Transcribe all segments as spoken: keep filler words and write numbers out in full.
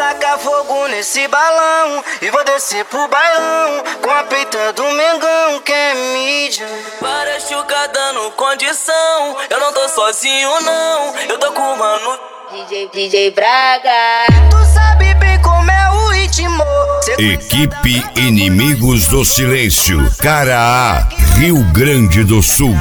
tacar fogo nesse balão e vou descer pro bailão com a peita do Mengão, que é mídia. Várias chucas dando condição, eu não tô sozinho não, eu tô com o mano D J, D J Braga. Tu sabe bem como é o ritmo. Equipe Inimigos do Silêncio, Cara A, Rio Grande do Sul.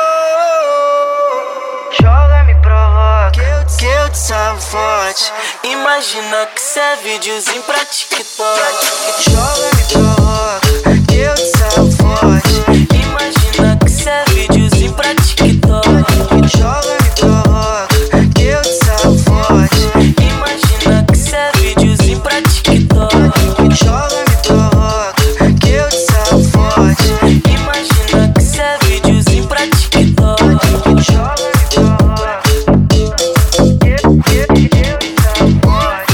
Joga, me provoca, que eu, que eu te salvo forte. Imagina que cê é videozinho pra TikTok. Joga, me provoca, que eu te salvo forte. Imagina que cê é videozinho pra TikTok. Joga, me provoca, que eu te salvo forte. Imagina que cê é videozinho pra TikTok. Joga, me provoca, que eu te salvo forte. Imagina que cê é videozinho pra TikTok. Joga, me provoca, que, que, que eu te salvo forte.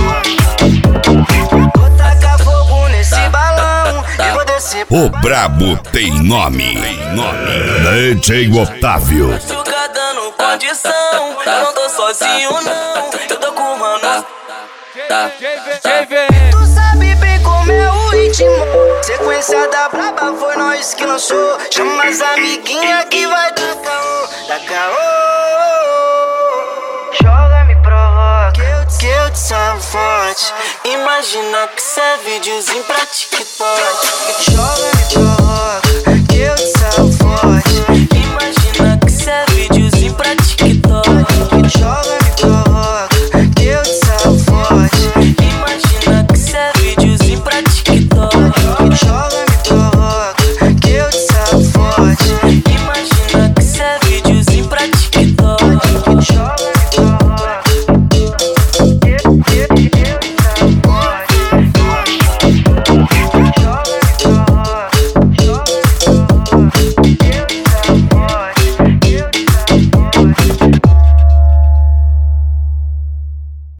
Vou tacar fogo nesse balão e vou descer pro O brabo tem nome, tem nome. D J Otávio. Chuca dando condição, eu não tô sozinho não, eu tô com o mano. Tu sabe bem como é o ritmo. Sequência da braba foi nós que lançou. Chama as amiguinhas que vai dar caô, dar caô. Joga, me provoca, que eu, que eu te salvo forte. Imagina que cê é videozinho pra TikTok. Joga, me provoca,